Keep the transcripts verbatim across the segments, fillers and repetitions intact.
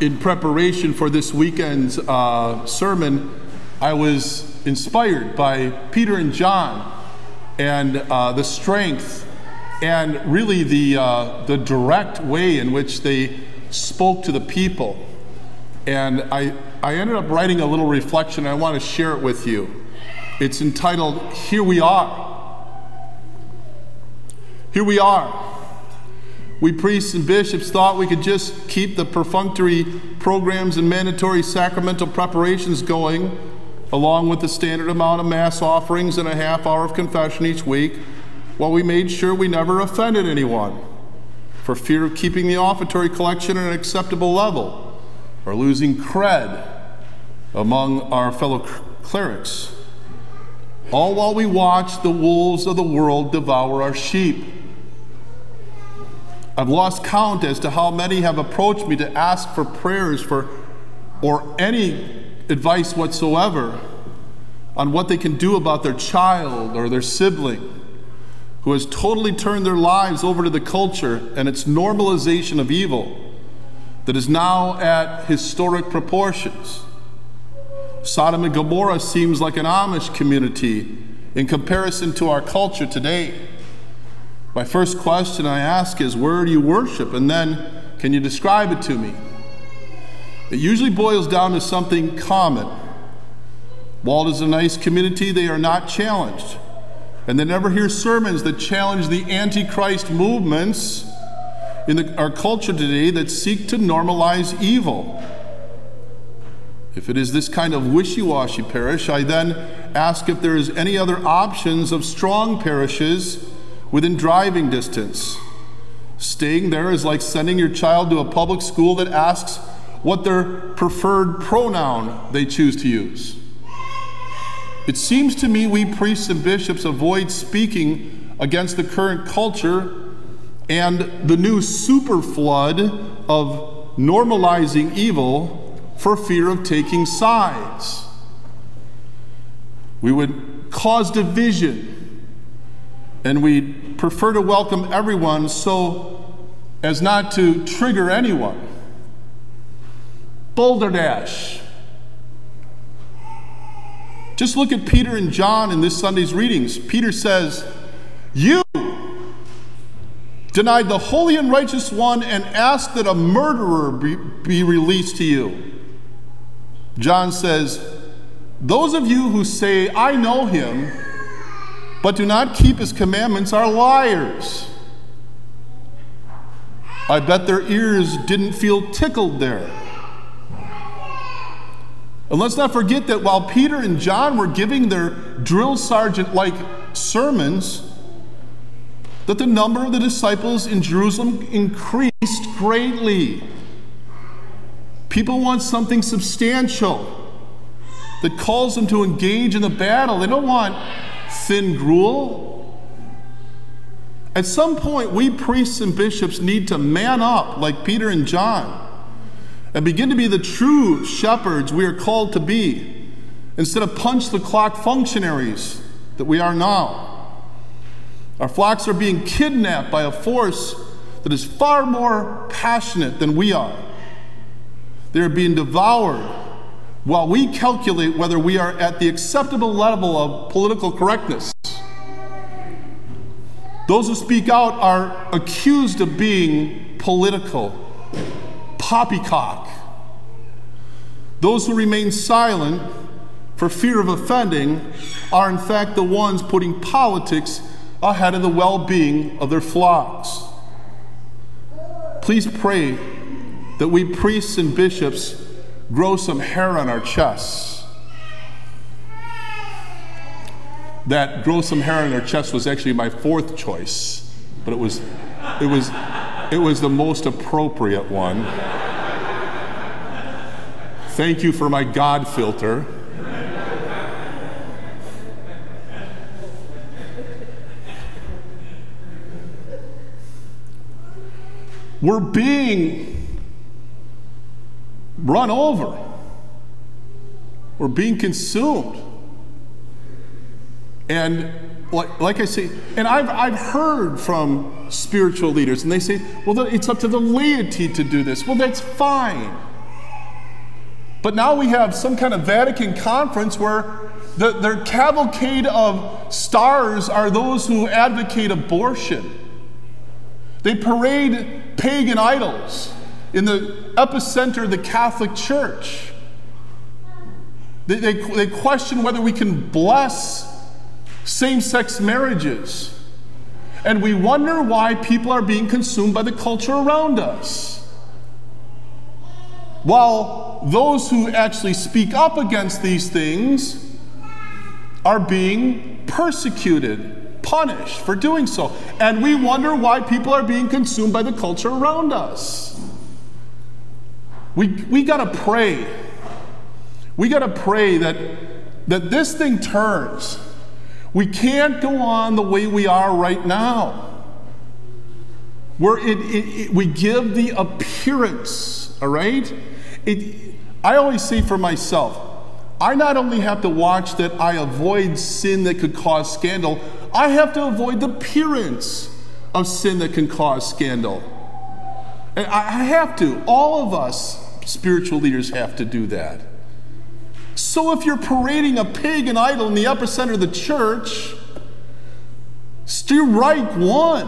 in preparation for this weekend's uh, sermon, I was inspired by Peter and John and uh, the strength and really the, uh, the direct way in which they spoke to the people. And I, I ended up writing a little reflection. I want to share it with you. It's entitled, Here We Are. Here we are. We priests and bishops thought we could just keep the perfunctory programs and mandatory sacramental preparations going, along with the standard amount of Mass offerings and a half hour of confession each week, while we made sure we never offended anyone, for fear of keeping the offertory collection at an acceptable level, or losing cred among our fellow clerics, all while we watch the wolves of the world devour our sheep. I've lost count as to how many have approached me to ask for prayers for, or any advice whatsoever on what they can do about their child or their sibling who has totally turned their lives over to the culture and its normalization of evil that is now at historic proportions. Sodom and Gomorrah seems like an Amish community in comparison to our culture today. My first question I ask is, where do you worship? And then, can you describe it to me? It usually boils down to something common. While it is a nice community, they are not challenged. And they never hear sermons that challenge the Antichrist movements in the, our culture today that seek to normalize evil. If it is this kind of wishy-washy parish, I then ask if there is any other options of strong parishes within driving distance. Staying there is like sending your child to a public school that asks what their preferred pronoun they choose to use. It seems to me we priests and bishops avoid speaking against the current culture and the new super flood of normalizing evil for fear of taking sides. We would cause division, and we'd prefer to welcome everyone so as not to trigger anyone. Boulder Dash. Just look at Peter and John in this Sunday's readings. Peter says, "You denied the holy and righteous one and asked that a murderer be, be released to you." John says, "Those of you who say, 'I know him,' but do not keep his commandments are liars." I bet their ears didn't feel tickled there. And let's not forget that while Peter and John were giving their drill sergeant-like sermons, that the number of the disciples in Jerusalem increased greatly. People want something substantial that calls them to engage in the battle. They don't want thin gruel. At some point, we priests and bishops need to man up like Peter and John and begin to be the true shepherds we are called to be, instead of punch-the-clock functionaries that we are now. Our flocks are being kidnapped by a force that is far more passionate than we are. They are being devoured while we calculate whether we are at the acceptable level of political correctness. Those who speak out are accused of being political, poppycock. Those who remain silent for fear of offending are in fact the ones putting politics ahead of the well-being of their flocks. Please pray that we priests and bishops grow some hair on our chests. That grow some hair on our chest was actually my fourth choice, but it was it was it was the most appropriate one. Thank you for my God filter. We're being run over. We're being consumed. And like, like I say, and I've, I've heard from spiritual leaders, and they say, well, it's up to the laity to do this. Well, that's fine. But now we have some kind of Vatican conference where the, their cavalcade of stars are those who advocate abortion. They parade pagan idols in the epicenter of the Catholic Church. They, they, they question whether we can bless same-sex marriages. And we wonder why people are being consumed by the culture around us. While those who actually speak up against these things are being persecuted, punished for doing so. And we wonder why people are being consumed by the culture around us. We, we got to pray. We got to pray that, that this thing turns. We can't go on the way we are right now, where it, it, it, we give the appearance, all right? It, I always say for myself, I not only have to watch that I avoid sin that could cause scandal, I have to avoid the appearance of sin that can cause scandal. And I have to. All of us spiritual leaders have to do that. So if you're parading a pagan idol in the epicenter of the church, strike one.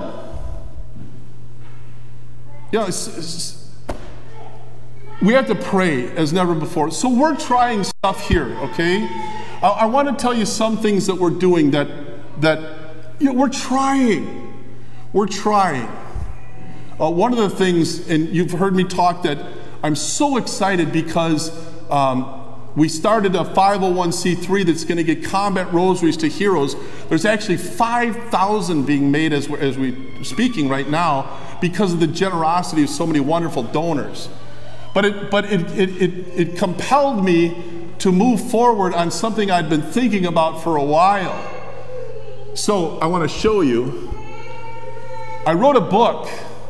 You know, it's, it's, we have to pray as never before. So we're trying stuff here, okay? I, I want to tell you some things that we're doing that, that you know, we're trying. We're trying. Uh, one of the things, and you've heard me talk, that I'm so excited because um, we started a five oh one c three that's going to get combat rosaries to heroes. There's actually five thousand being made as we're, as we're speaking right now because of the generosity of so many wonderful donors. But it, but it, it, it, it compelled me to move forward on something I'd been thinking about for a while. So I want to show you. I wrote a book.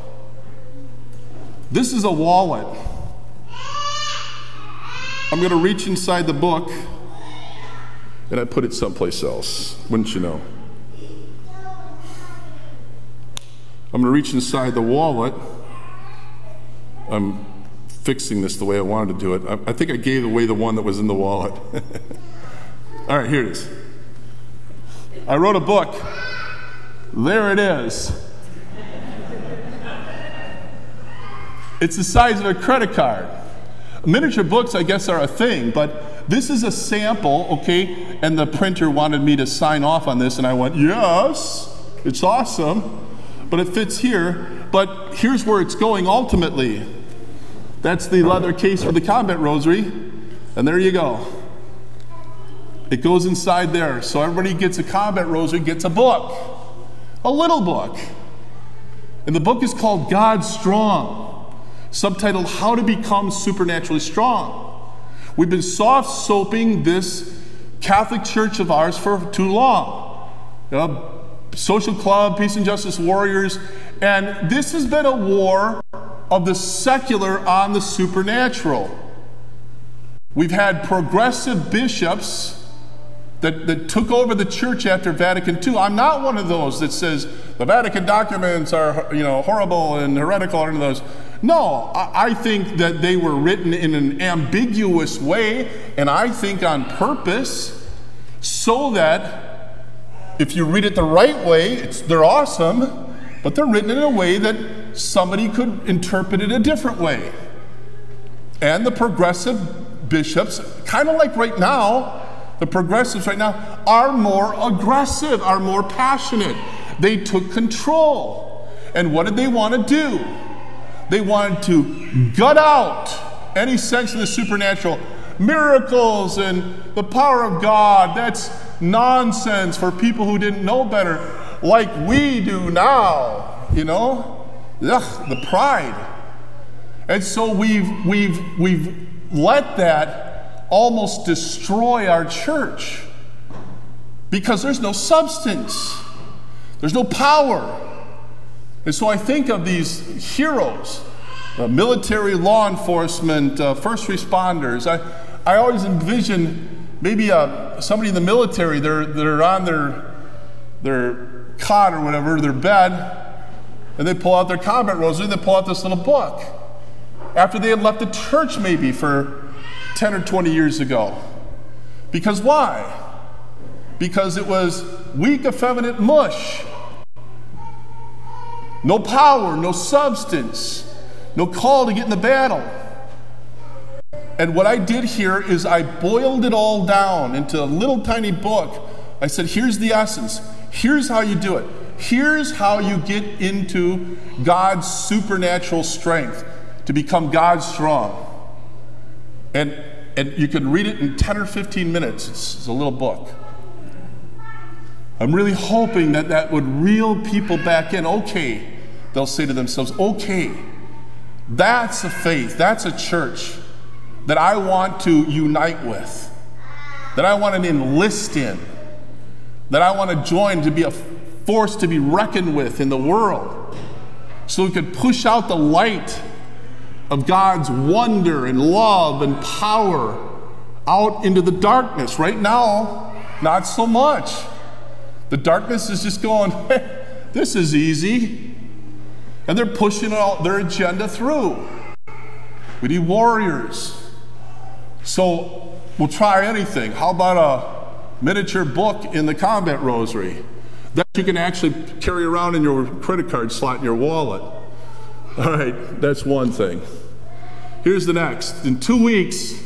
This is a wallet. I'm going to reach inside the book, and I put it someplace else, wouldn't you know? I'm going to reach inside the wallet. I'm fixing this the way I wanted to do it. I, I think I gave away the one that was in the wallet. All right, here it is. I wrote a book. There it is. It's the size of a credit card. Miniature books, I guess, are a thing, but this is a sample, okay? And the printer wanted me to sign off on this, and I went, yes, it's awesome, but it fits here. But here's where it's going ultimately. That's the leather case for the combat rosary, and there you go. It goes inside there, so everybody gets a combat rosary, gets a book, a little book. And the book is called God Strong. Subtitled, How to Become Supernaturally Strong. We've been soft soaping this Catholic Church of ours for too long. You know, social club, peace and justice warriors, and this has been a war of the secular on the supernatural. We've had progressive bishops that, that took over the church after Vatican Two. I'm not one of those that says the Vatican documents are, you know, horrible and heretical or any of those. No, I think that they were written in an ambiguous way, and I think on purpose, so that if you read it the right way, it's, they're awesome, but they're written in a way that somebody could interpret it a different way. And the progressive bishops, kind of like right now, the progressives right now are more aggressive, are more passionate. They took control. And what did they want to do? They wanted to gut out any sense of the supernatural. Miracles and the power of God, that's nonsense for people who didn't know better, like we do now, you know? Ugh, the pride. And so we've, we've, we've let that almost destroy our church because there's no substance. There's no power. And so I think of these heroes, uh, military, law enforcement, uh, first responders. I, I always envision maybe uh, somebody in the military, they're, they're on their, their cot or whatever, their bed, and they pull out their combat rosary, and they pull out this little book. After they had left the church maybe for ten or twenty years ago. Because why? Because it was weak, effeminate mush. No power, no substance, no call to get in the battle. And what I did here is I boiled it all down into a little tiny book. I said, here's the essence. Here's how you do it. Here's how you get into God's supernatural strength to become God's strong. And, and you can read it in ten or fifteen minutes. It's, it's a little book. I'm really hoping that that would reel people back in. Okay, they'll say to themselves, okay, that's a faith, that's a church that I want to unite with, that I want to enlist in, that I want to join to be a force to be reckoned with in the world, so we could push out the light of God's wonder and love and power out into the darkness. Right now, not so much. The darkness is just going, hey, this is easy. And they're pushing all their agenda through. We need warriors. So we'll try anything. How about a miniature book in the combat rosary that you can actually carry around in your credit card slot in your wallet? All right, that's one thing. Here's the next. In two weeks,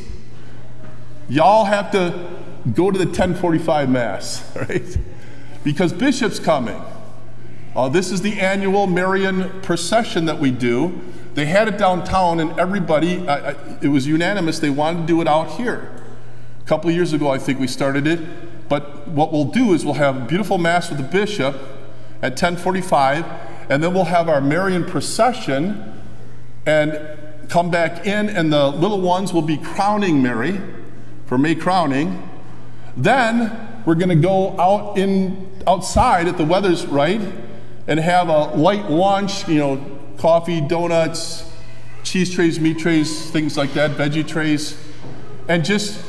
y'all have to go to the ten forty-five Mass, right? Because Bishop's coming. Uh, this is the annual Marian procession that we do. They had it downtown, and everybody, uh, it was unanimous, they wanted to do it out here. A couple of years ago, I think we started it. But what we'll do is we'll have a beautiful Mass with the Bishop at ten forty-five, and then we'll have our Marian procession and come back in, and the little ones will be crowning Mary for May crowning. Then we're going to go out in outside if the weather's right and have a light lunch, you know, coffee, donuts, cheese trays, meat trays, things like that, veggie trays, and just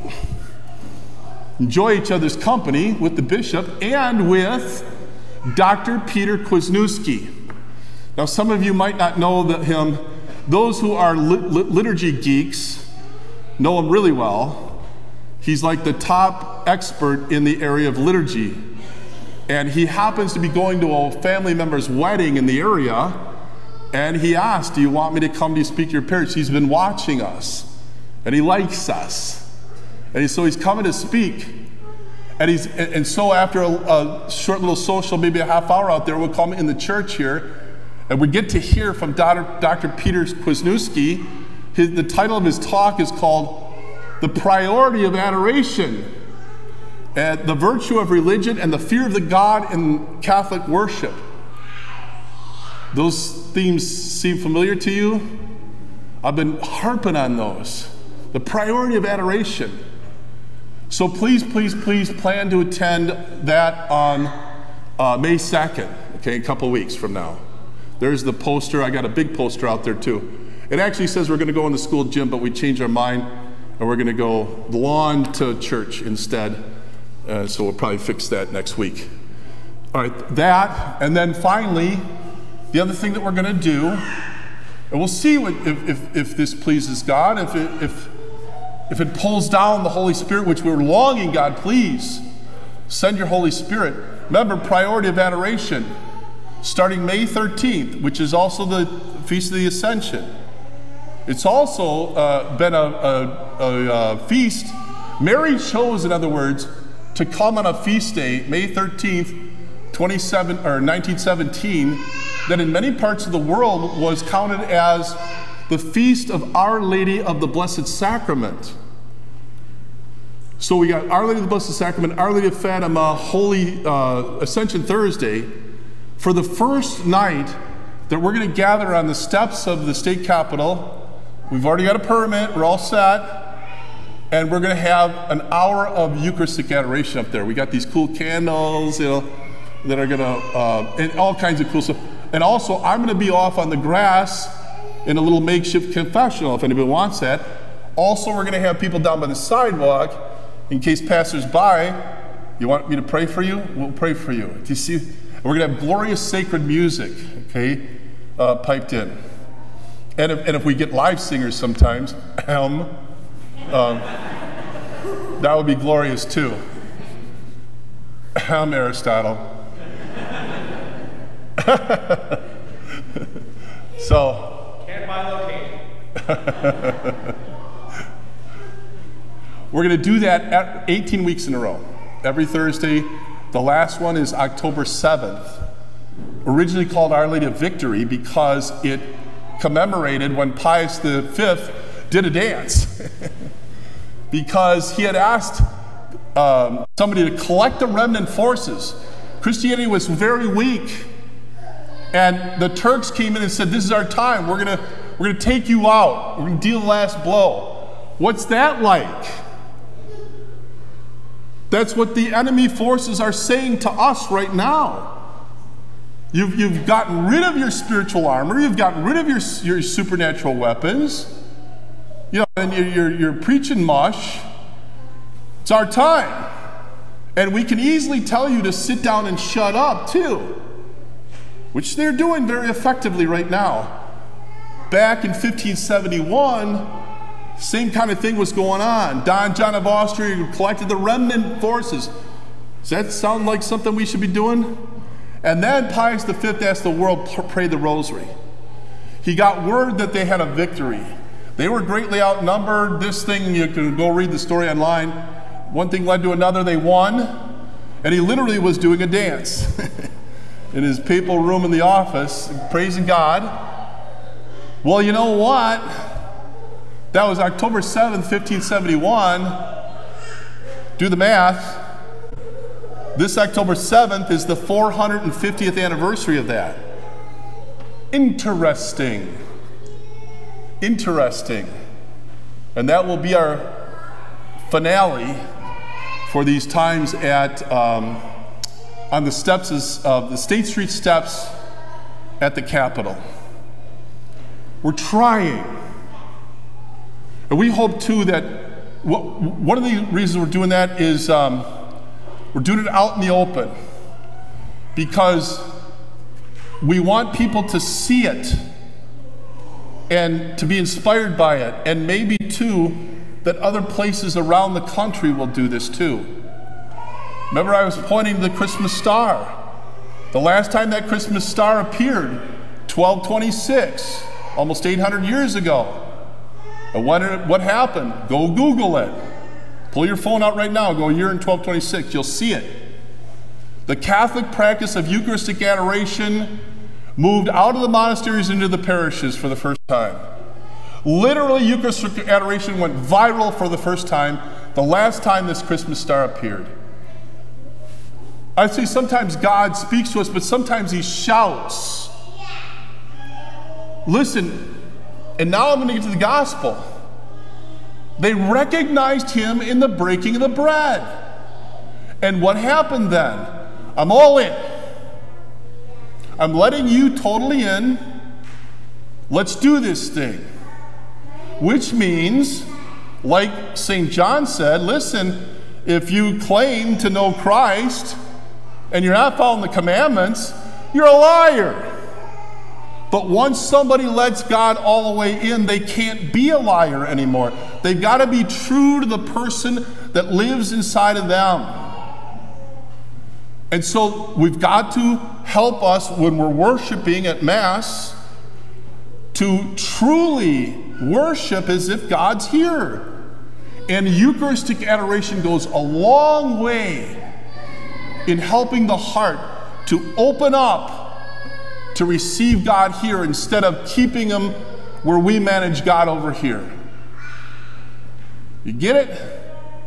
enjoy each other's company with the Bishop and with Doctor Peter Kwasniewski. Now, some of you might not know that him. Those who are lit- liturgy geeks know him really well. He's like the top expert in the area of liturgy. And he happens to be going to a family member's wedding in the area, and he asked, do you want me to come to you speak to your parents? He's been watching us, and he likes us. And he, so he's coming to speak. And, he's, and so after a, a short little social, maybe a half hour out there, we'll come in the church here, and we get to hear from Doctor Doctor Peter Kwasniewski. His, the title of his talk is called The Priority of Adoration, and the Virtue of Religion and the Fear of the God in Catholic Worship. Those themes seem familiar to you? I've been harping on those. The priority of adoration. So please, please, please plan to attend that on uh, May second, okay, a couple weeks from now. There's the poster. I got a big poster out there too. It actually says we're going to go in the school gym, but we changed our mind, and we're going to go lawn to church instead. Uh, so we'll probably fix that next week. All right, that, and then finally, the other thing that we're going to do, and we'll see what, if, if, if this pleases God, if it, if, if it pulls down the Holy Spirit, which we're longing, God, please send your Holy Spirit. Remember, priority of adoration, starting May thirteenth, which is also the Feast of the Ascension. It's also uh, been a, a, a, a feast. Mary chose, in other words, to come on a feast day, May thirteenth, twenty-seven or nineteen seventeen, that in many parts of the world was counted as the feast of Our Lady of the Blessed Sacrament. So we got Our Lady of the Blessed Sacrament, Our Lady of Fatima, Holy uh, Ascension Thursday. For the first night that we're going to gather on the steps of the state capitol, we've already got a permit, we're all set. And we're going to have an hour of Eucharistic adoration up there. We got these cool candles, you know, that are going to, uh, and all kinds of cool stuff. And also, I'm going to be off on the grass in a little makeshift confessional, if anybody wants that. Also, we're going to have people down by the sidewalk, in case passers-by, you want me to pray for you? We'll pray for you. Do you see? And we're going to have glorious sacred music, okay, uh, piped in. And if, and if we get live singers sometimes, um, Um, that would be glorious too. I'm Aristotle. So. Can't buy location. We're going to do that at eighteen weeks in a row. Every Thursday. The last one is October seventh. Originally called Our Lady of Victory because it commemorated when Pius the Fifth did a dance. Because he had asked um, somebody to collect the remnant forces. Christianity was very weak. And the Turks came in and said, this is our time. We're going to we're gonna take you out. We're going to deal the last blow. What's that like? That's what the enemy forces are saying to us right now. You've, you've gotten rid of your spiritual armor. You've gotten rid of your, your supernatural weapons. You know, and you're, you're, you're preaching mush. It's our time. And we can easily tell you to sit down and shut up, too. Which they're doing very effectively right now. Back in fifteen seventy-one, same kind of thing was going on. Don John of Austria collected the remnant forces. Does that sound like something we should be doing? And then Pius the Fifth asked the world to pray the rosary. He got word that they had a victory. They were greatly outnumbered. This thing, you can go read the story online. One thing led to another, they won. And he literally was doing a dance in his papal room in the office, praising God. Well, you know what? That was October seventh, fifteen seventy-one. Do the math. This October seventh is the four hundred fiftieth anniversary of that. Interesting. Interesting. And that will be our finale for these times at um, on the steps of the State Street steps at the Capitol. We're trying. And we hope, too, that one of the reasons we're doing that is um, we're doing it out in the open because we want people to see it and to be inspired by it, and maybe, too, that other places around the country will do this, too. Remember, I was pointing to the Christmas star. The last time that Christmas star appeared, twelve twenty-six, almost eight hundred years ago. And what, what happened? Go Google it. Pull your phone out right now. Go year in twelve twenty-six. You'll see it. The Catholic practice of Eucharistic adoration moved out of the monasteries into the parishes for the first time. Literally, Eucharistic adoration went viral for the first time the last time this Christmas star appeared. I see sometimes God speaks to us, but sometimes he shouts. Listen, and now I'm going to get to the gospel. They recognized him in the breaking of the bread. And what happened then? I'm all in. I'm letting you totally in. Let's do this thing. Which means, like Saint John said, listen, if you claim to know Christ and you're not following the commandments, you're a liar. But once somebody lets God all the way in, they can't be a liar anymore. They've got to be true to the person that lives inside of them. And so we've got to help us when we're worshiping at Mass to truly worship as if God's here. And Eucharistic adoration goes a long way in helping the heart to open up to receive God here instead of keeping him where we manage God over here. You get it?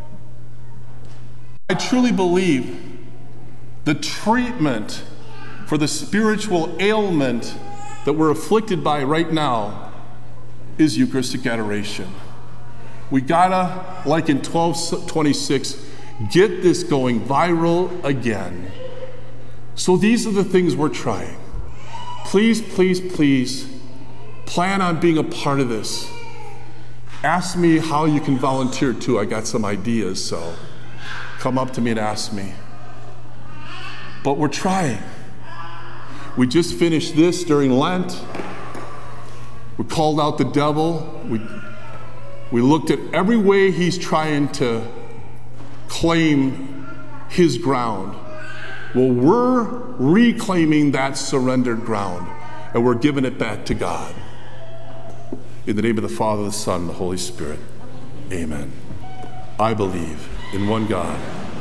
I truly believe the treatment for the spiritual ailment that we're afflicted by right now is Eucharistic adoration. We gotta, like in twelve twenty-six, get this going viral again. So these are the things we're trying. Please, please, please plan on being a part of this. Ask me how you can volunteer too. I got some ideas, so come up to me and ask me. But we're trying. We just finished this during Lent. We called out the devil. We, We looked at every way he's trying to claim his ground. Well, we're reclaiming that surrendered ground, and we're giving it back to God. In the name of the Father, the Son, and the Holy Spirit, amen. I believe in one God,